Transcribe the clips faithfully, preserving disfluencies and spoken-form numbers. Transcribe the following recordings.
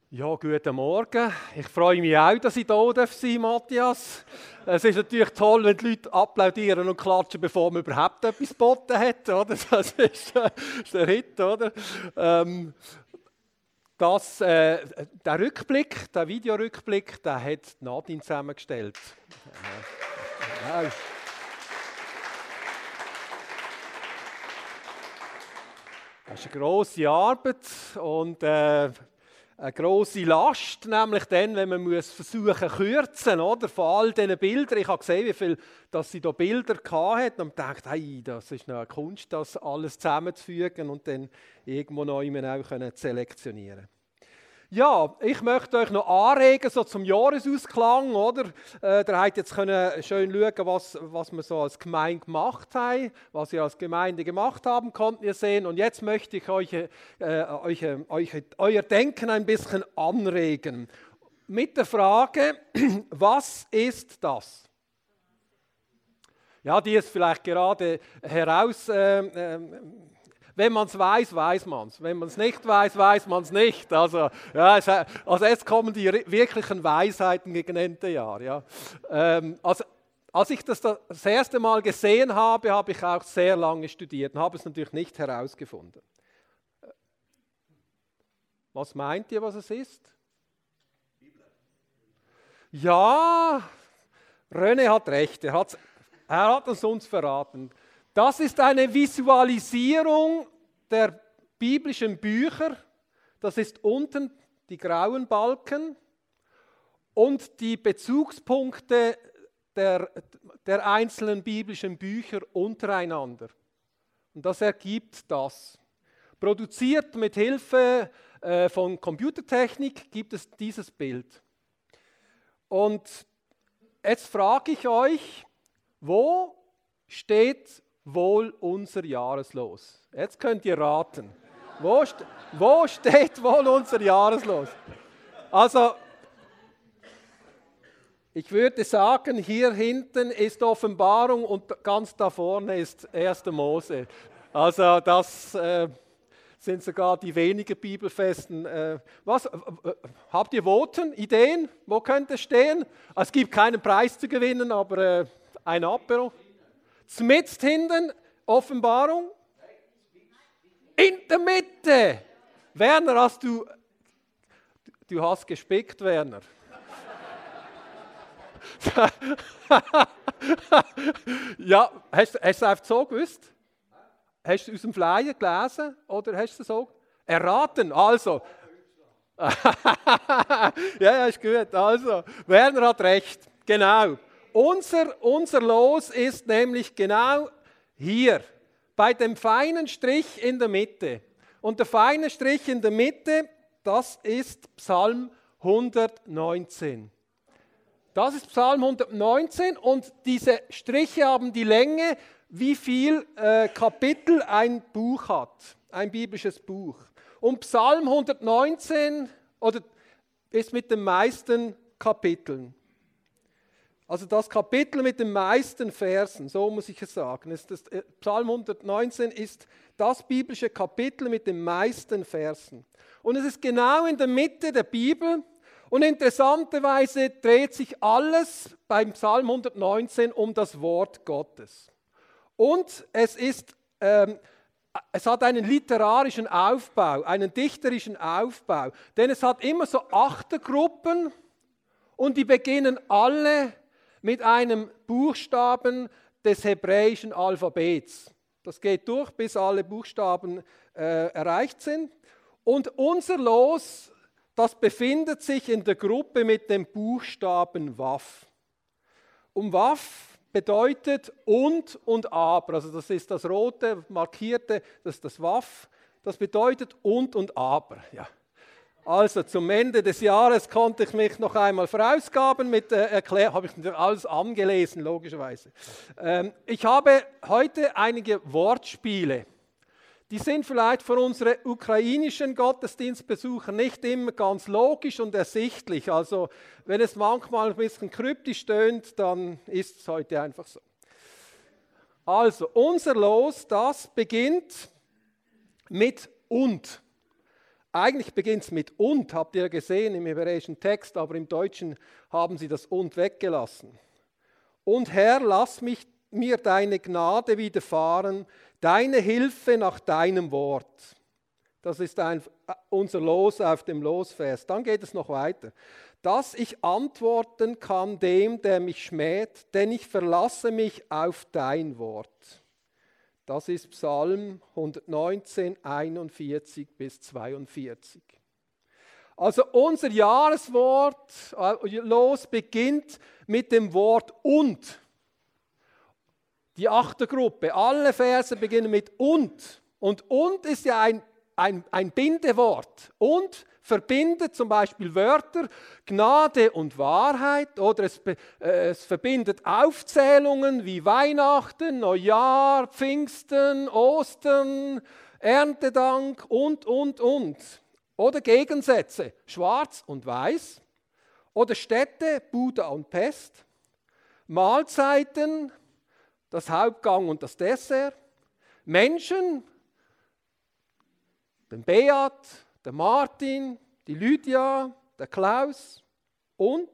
Ja, guten Morgen. Ich freue mich auch, dass ich hier sein darf, Matthias. Es ist natürlich toll, wenn die Leute applaudieren und klatschen, bevor man überhaupt etwas geboten hat. Oder? Das ist, äh, ist der Hit, oder? Ähm, das, äh, der Rückblick, der Videorückblick, den hat Nadine zusammengestellt. Ja. Ja. Das ist eine grosse Arbeit und äh, eine grosse Last, nämlich dann, wenn man muss versuchen zu kürzen, oder? Von all diesen Bildern. Ich habe gesehen, wie viel dass sie da Bilder hatte und dachte, hey, das ist eine Kunst, das alles zusammenzufügen und dann irgendwo noch auch können selektionieren. Ja, ich möchte euch noch anregen, so zum Jahresausklang, oder? Äh, ihr habt jetzt können schön schauen, was, was wir so als Gemeinde gemacht haben, was ihr als Gemeinde gemacht haben, konnten ihr sehen. Und jetzt möchte ich euch, äh, euch, euch euer Denken ein bisschen anregen. Mit der Frage, was ist das? Ja, die ist vielleicht gerade heraus... Äh, äh, Wenn man es weiß, weiß man es. Wenn man es nicht weiß, weiß man es nicht. Also, ja, es, also jetzt kommen die wirklichen Weisheiten gegen Ende Jahr. Ja. Ähm, also, als ich das das erste Mal gesehen habe, habe ich auch sehr lange studiert und habe es natürlich nicht herausgefunden. Was meint ihr, was es ist? Ja, René hat recht. Er, hat's, er hat es uns verraten. Das ist eine Visualisierung der biblischen Bücher. Das ist unten die grauen Balken und die Bezugspunkte der, der einzelnen biblischen Bücher untereinander. Und das ergibt das. Produziert mit Hilfe äh, von Computertechnik gibt es dieses Bild. Und jetzt frage ich euch, wo steht wohl unser Jahreslos? Jetzt könnt ihr raten. Wo, st- wo steht wohl unser Jahreslos? Also, ich würde sagen, hier hinten ist Offenbarung und ganz da vorne ist erster Mose. Also, das äh, sind sogar die wenigen Bibelfesten. Äh, was? Äh, äh, habt ihr Voten, Ideen? Wo könnte es stehen? Es gibt keinen Preis zu gewinnen, aber äh, ein Apero. Zmitzt hinten, Offenbarung. In der Mitte. Werner, hast du, du hast gespickt, Werner. Ja, hast, hast du es einfach so gewusst? Hast du aus dem Flyer gelesen oder hast du so erraten? Also. Ja, ja, ist gut. Also, Werner hat recht. Genau. Unser, unser Los ist nämlich genau hier, bei dem feinen Strich in der Mitte. Und der feine Strich in der Mitte, das ist Psalm hundertneunzehn. Das ist Psalm hundertneunzehn und diese Striche haben die Länge, wie viel äh, Kapitel ein Buch hat, ein biblisches Buch. Und Psalm hundertneunzehn oder ist mit den meisten Kapiteln. Also das Kapitel mit den meisten Versen, so muss ich es sagen. Das Psalm hundertneunzehn ist das biblische Kapitel mit den meisten Versen. Und es ist genau in der Mitte der Bibel. Und interessanterweise dreht sich alles beim Psalm hundertneunzehn um das Wort Gottes. Und es ist, ähm, es hat einen literarischen Aufbau, einen dichterischen Aufbau. Denn es hat immer so Achtergruppen und die beginnen alle mit einem Buchstaben des hebräischen Alphabets. Das geht durch, bis alle Buchstaben äh, erreicht sind. Und unser Los, das befindet sich in der Gruppe mit dem Buchstaben Waf. Und Waf bedeutet und und aber. Also das ist das rote, markierte, das ist das Waf. Das bedeutet und und aber. Ja. Also zum Ende des Jahres konnte ich mich noch einmal verausgaben mit äh, Erklärung, habe ich natürlich alles angelesen, logischerweise. Ähm, ich habe heute einige Wortspiele. Die sind vielleicht für unsere ukrainischen Gottesdienstbesucher nicht immer ganz logisch und ersichtlich. Also wenn es manchmal ein bisschen kryptisch tönt, dann ist es heute einfach so. Also unser Los, das beginnt mit und. eigentlich beginnt es mit und, habt ihr gesehen im hebräischen Text, aber im Deutschen haben sie das und weggelassen. Und Herr, lass mich, mir deine Gnade widerfahren, deine Hilfe nach deinem Wort. Das ist ein, unser Los auf dem Losvers. Dann geht es noch weiter. Dass ich antworten kann dem, der mich schmäht, denn ich verlasse mich auf dein Wort. Das ist Psalm hundertneunzehn, einundvierzig bis zweiundvierzig. Also unser Jahreswort Los beginnt mit dem Wort und. Die achte Gruppe, alle Verse beginnen mit und. Und und ist ja ein, ein, ein Bindewort. Und verbindet zum Beispiel Wörter, Gnade und Wahrheit, oder es, äh, es verbindet Aufzählungen wie Weihnachten, Neujahr, Pfingsten, Ostern, Erntedank und, und, und. Oder Gegensätze, schwarz und weiß. Oder Städte, Buda und Pest. Mahlzeiten, das Hauptgang und das Dessert. Menschen, den Beat, der Martin, die Lydia, der Klaus und.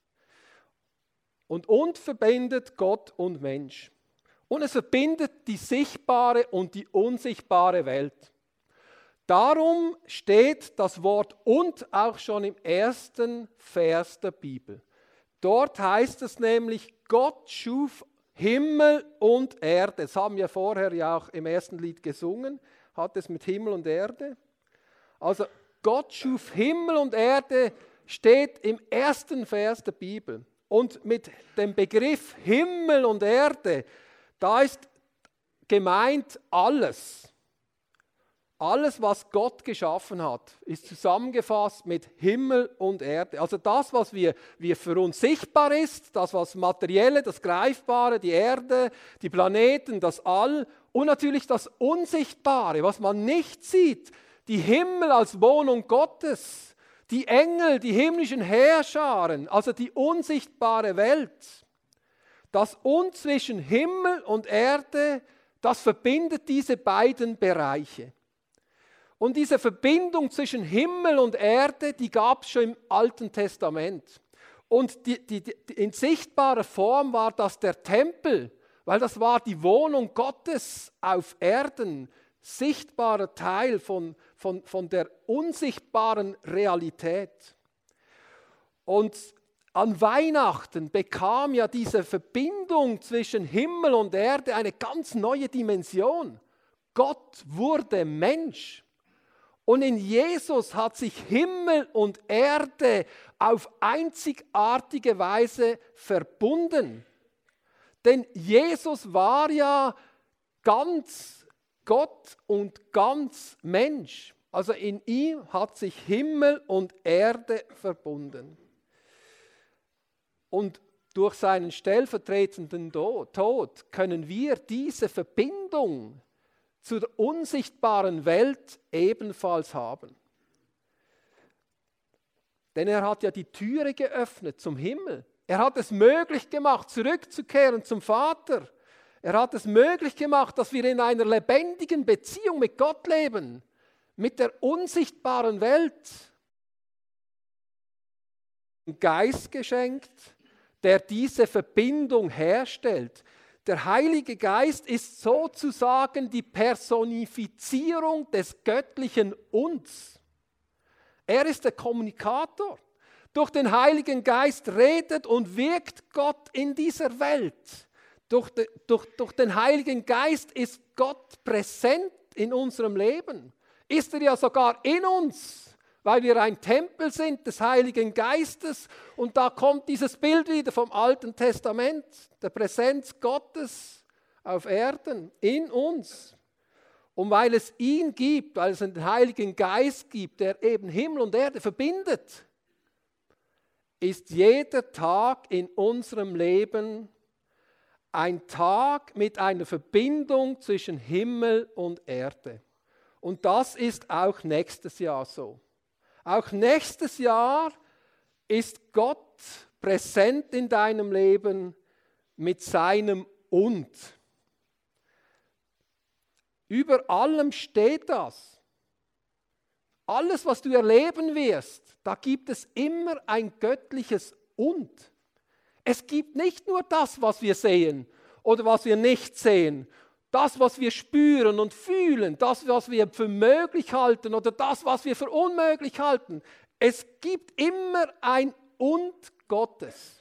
Und und verbindet Gott und Mensch. Und es verbindet die sichtbare und die unsichtbare Welt. Darum steht das Wort und auch schon im ersten Vers der Bibel. Dort heißt es nämlich, Gott schuf Himmel und Erde. Das haben wir vorher ja auch im ersten Lied gesungen, hat es mit Himmel und Erde. Also Gott schuf Himmel und Erde, steht im ersten Vers der Bibel. Und mit dem Begriff Himmel und Erde, da ist gemeint alles. Alles, was Gott geschaffen hat, ist zusammengefasst mit Himmel und Erde. Also das, was wir, wir für uns sichtbar ist, das, was Materielle, das Greifbare, die Erde, die Planeten, das All und natürlich das Unsichtbare, was man nicht sieht, die Himmel als Wohnung Gottes, die Engel, die himmlischen Heerscharen, also die unsichtbare Welt. Das Und zwischen Himmel und Erde, das verbindet diese beiden Bereiche. Und diese Verbindung zwischen Himmel und Erde, die gab es schon im Alten Testament. Und die, die, die, in sichtbarer Form war das der Tempel, weil das war die Wohnung Gottes auf Erden, sichtbarer Teil von, von, von der unsichtbaren Realität. Und an Weihnachten bekam ja diese Verbindung zwischen Himmel und Erde eine ganz neue Dimension. Gott wurde Mensch. Und in Jesus hat sich Himmel und Erde auf einzigartige Weise verbunden. Denn Jesus war ja ganz Gott und ganz Mensch. Also in ihm hat sich Himmel und Erde verbunden. Und durch seinen stellvertretenden Tod können wir diese Verbindung zur unsichtbaren Welt ebenfalls haben. Denn er hat ja die Türe geöffnet zum Himmel. Er hat es möglich gemacht, zurückzukehren zum Vater. Er hat es möglich gemacht, dass wir in einer lebendigen Beziehung mit Gott leben, mit der unsichtbaren Welt. Ein Geist geschenkt, der diese Verbindung herstellt. Der Heilige Geist ist sozusagen die Personifizierung des göttlichen Uns. Er ist der Kommunikator. Durch den Heiligen Geist redet und wirkt Gott in dieser Welt. Durch, de, durch, durch den Heiligen Geist ist Gott präsent in unserem Leben. Ist er ja sogar in uns, weil wir ein Tempel sind des Heiligen Geistes. Und da kommt dieses Bild wieder vom Alten Testament, der Präsenz Gottes auf Erden, in uns. Und weil es ihn gibt, weil es einen Heiligen Geist gibt, der eben Himmel und Erde verbindet, ist jeder Tag in unserem Leben ein Tag mit einer Verbindung zwischen Himmel und Erde. Und das ist auch nächstes Jahr so. Auch nächstes Jahr ist Gott präsent in deinem Leben mit seinem Und. Über allem steht das. Alles, was du erleben wirst, da gibt es immer ein göttliches Und. Es gibt nicht nur das, was wir sehen oder was wir nicht sehen, das, was wir spüren und fühlen, das, was wir für möglich halten oder das, was wir für unmöglich halten. Es gibt immer ein Und Gottes.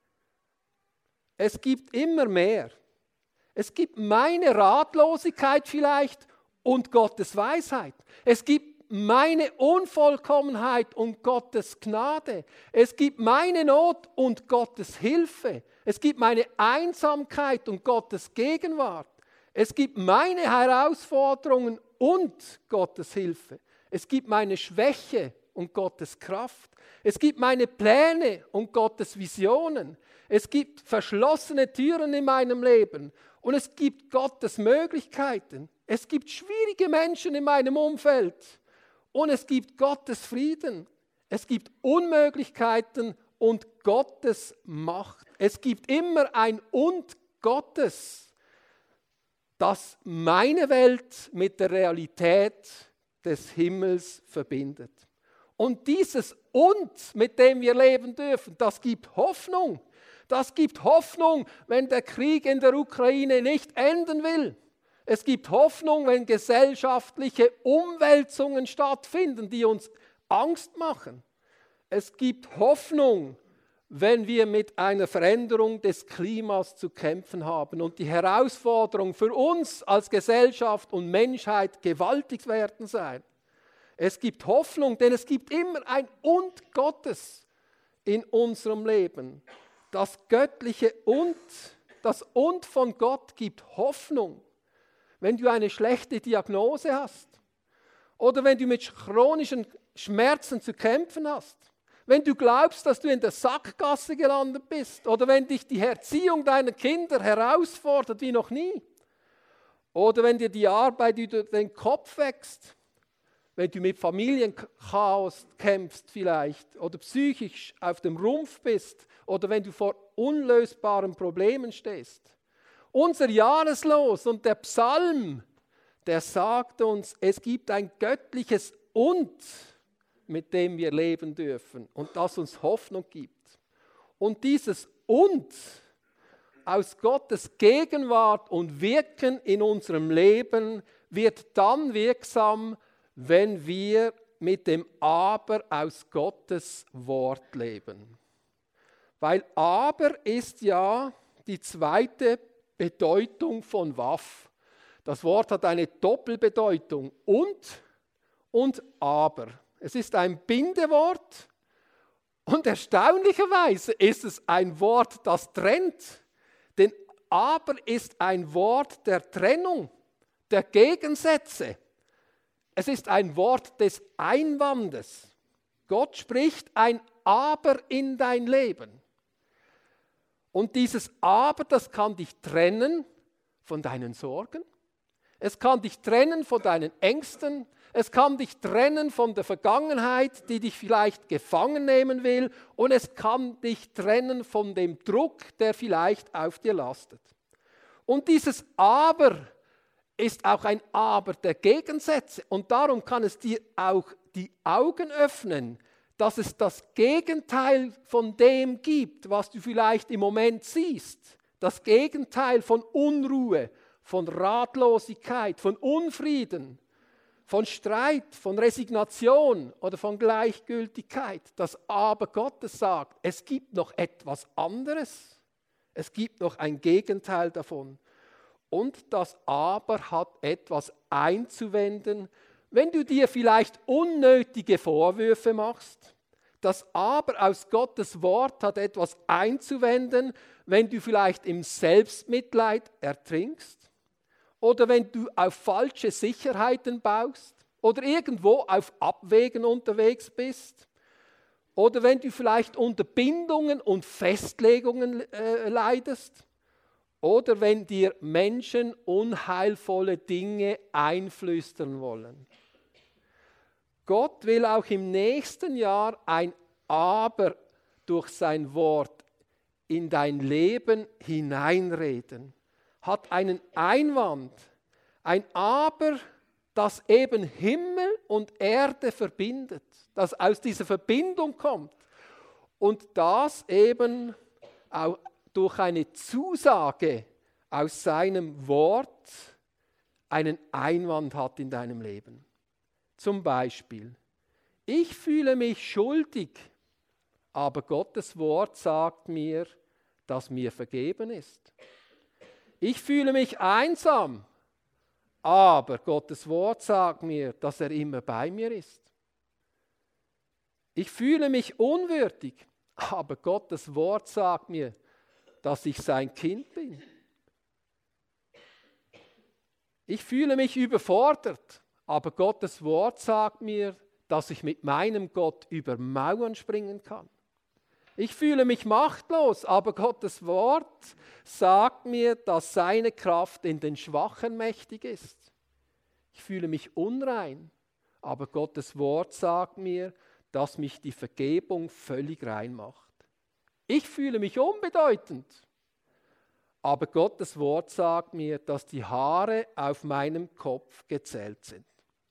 Es gibt immer mehr. Es gibt meine Ratlosigkeit vielleicht und Gottes Weisheit. Es gibt meine Unvollkommenheit und Gottes Gnade. Es gibt meine Not und Gottes Hilfe. Es gibt meine Einsamkeit und Gottes Gegenwart. Es gibt meine Herausforderungen und Gottes Hilfe. Es gibt meine Schwäche und Gottes Kraft. Es gibt meine Pläne und Gottes Visionen. Es gibt verschlossene Türen in meinem Leben und es gibt Gottes Möglichkeiten. Es gibt schwierige Menschen in meinem Umfeld und es gibt Gottes Frieden. Es gibt Unmöglichkeiten und Gottes Macht. Es gibt immer ein Und Gottes, das meine Welt mit der Realität des Himmels verbindet. Und dieses Und, mit dem wir leben dürfen, das gibt Hoffnung. Das gibt Hoffnung, wenn der Krieg in der Ukraine nicht enden will. Es gibt Hoffnung, wenn gesellschaftliche Umwälzungen stattfinden, die uns Angst machen. Es gibt Hoffnung, wenn wir mit einer Veränderung des Klimas zu kämpfen haben und die Herausforderungen für uns als Gesellschaft und Menschheit gewaltig werden sein. Es gibt Hoffnung, denn es gibt immer ein Und Gottes in unserem Leben. Das göttliche Und, das Und von Gott gibt Hoffnung. Wenn du eine schlechte Diagnose hast oder wenn du mit chronischen Schmerzen zu kämpfen hast, wenn du glaubst, dass du in der Sackgasse gelandet bist oder wenn dich die Erziehung deiner Kinder herausfordert wie noch nie oder wenn dir die Arbeit über den Kopf wächst, wenn du mit Familienchaos kämpfst vielleicht oder psychisch auf dem Rumpf bist oder wenn du vor unlösbaren Problemen stehst. Unser Jahreslos und der Psalm, der sagt uns, es gibt ein göttliches Und, mit dem wir leben dürfen und das uns Hoffnung gibt. Und dieses Und aus Gottes Gegenwart und Wirken in unserem Leben wird dann wirksam, wenn wir mit dem Aber aus Gottes Wort leben. Weil Aber ist ja die zweite Bedeutung von Waff. Das Wort hat eine Doppelbedeutung. Und und Aber. Es ist ein Bindewort und erstaunlicherweise ist es ein Wort, das trennt. Denn Aber ist ein Wort der Trennung, der Gegensätze. Es ist ein Wort des Einwandes. Gott spricht ein Aber in dein Leben. Und dieses Aber, das kann dich trennen von deinen Sorgen. Es kann dich trennen von deinen Ängsten. Es kann dich trennen von der Vergangenheit, die dich vielleicht gefangen nehmen will. Und es kann dich trennen von dem Druck, der vielleicht auf dir lastet. Und dieses Aber ist auch ein Aber der Gegensätze. Und darum kann es dir auch die Augen öffnen, dass es das Gegenteil von dem gibt, was du vielleicht im Moment siehst. Das Gegenteil von Unruhe, von Ratlosigkeit, von Unfrieden, von Streit, von Resignation oder von Gleichgültigkeit. Das Aber Gottes sagt, es gibt noch etwas anderes. Es gibt noch ein Gegenteil davon. Und das Aber hat etwas einzuwenden, wenn du dir vielleicht unnötige Vorwürfe machst. Das Aber aus Gottes Wort hat etwas einzuwenden, wenn du vielleicht im Selbstmitleid ertrinkst oder wenn du auf falsche Sicherheiten baust oder irgendwo auf Abwägen unterwegs bist oder wenn du vielleicht unter Bindungen und Festlegungen äh, leidest. Oder wenn dir Menschen unheilvolle Dinge einflüstern wollen. Gott will auch im nächsten Jahr ein Aber durch sein Wort in dein Leben hineinreden. Hat einen Einwand. Ein Aber das eben Himmel und Erde verbindet, das aus dieser Verbindung kommt und das eben auch durch eine Zusage aus seinem Wort einen Einwand hat in deinem Leben. Zum Beispiel, ich fühle mich schuldig, aber Gottes Wort sagt mir, dass mir vergeben ist. Ich fühle mich einsam, aber Gottes Wort sagt mir, dass er immer bei mir ist. Ich fühle mich unwürdig, aber Gottes Wort sagt mir, dass ich sein Kind bin. Ich fühle mich überfordert, aber Gottes Wort sagt mir, dass ich mit meinem Gott über Mauern springen kann. Ich fühle mich machtlos, aber Gottes Wort sagt mir, dass seine Kraft in den Schwachen mächtig ist. Ich fühle mich unrein, aber Gottes Wort sagt mir, dass mich die Vergebung völlig rein macht. Ich fühle mich unbedeutend, aber Gottes Wort sagt mir, dass die Haare auf meinem Kopf gezählt sind.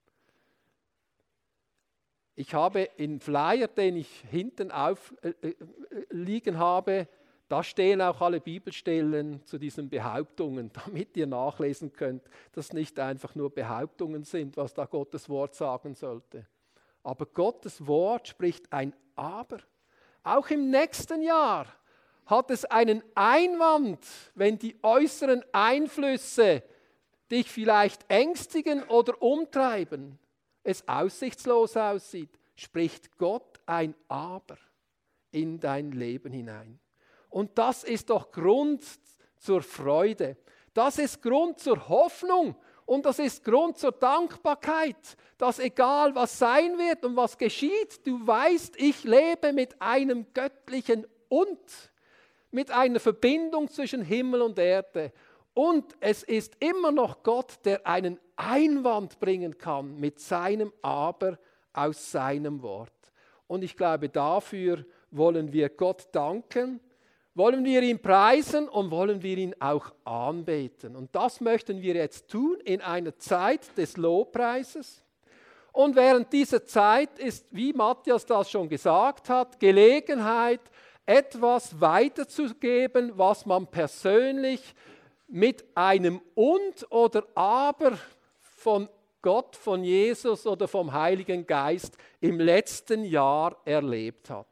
Ich habe im Flyer, den ich hinten aufliegen äh, habe, da stehen auch alle Bibelstellen zu diesen Behauptungen, damit ihr nachlesen könnt, dass nicht einfach nur Behauptungen sind, was da Gottes Wort sagen sollte. Aber Gottes Wort spricht ein Aber. Auch im nächsten Jahr hat es einen Einwand, wenn die äußeren Einflüsse dich vielleicht ängstigen oder umtreiben, es aussichtslos aussieht, spricht Gott ein Aber in dein Leben hinein. Und das ist doch Grund zur Freude. Das ist Grund zur Hoffnung und das ist Grund zur Dankbarkeit, dass egal was sein wird und was geschieht, du weißt, ich lebe mit einem göttlichen Und, mit einer Verbindung zwischen Himmel und Erde. Und es ist immer noch Gott, der einen Einwand bringen kann mit seinem Aber aus seinem Wort. Und ich glaube, dafür wollen wir Gott danken, wollen wir ihn preisen und wollen wir ihn auch anbeten. Und das möchten wir jetzt tun in einer Zeit des Lobpreises. Und während dieser Zeit ist, wie Matthias das schon gesagt hat, Gelegenheit, etwas weiterzugeben, was man persönlich mit einem Und oder Aber von Gott, von Jesus oder vom Heiligen Geist im letzten Jahr erlebt hat.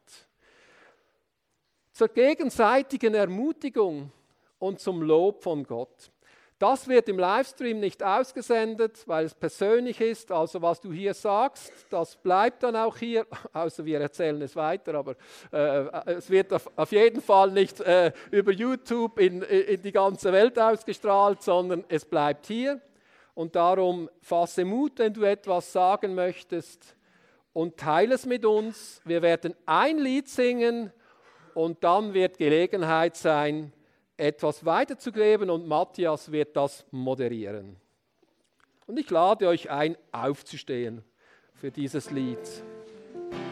Zur gegenseitigen Ermutigung und zum Lob von Gott. Das wird im Livestream nicht ausgesendet, weil es persönlich ist. Also was du hier sagst, das bleibt dann auch hier, außer wir erzählen es weiter, aber äh, es wird auf, auf jeden Fall nicht äh, über YouTube in, in die ganze Welt ausgestrahlt, sondern es bleibt hier. Und darum fasse Mut, wenn du etwas sagen möchtest und teile es mit uns. Wir werden ein Lied singen und dann wird Gelegenheit sein, etwas weiterzugeben und Matthias wird das moderieren. Und ich lade euch ein, aufzustehen für dieses Lied.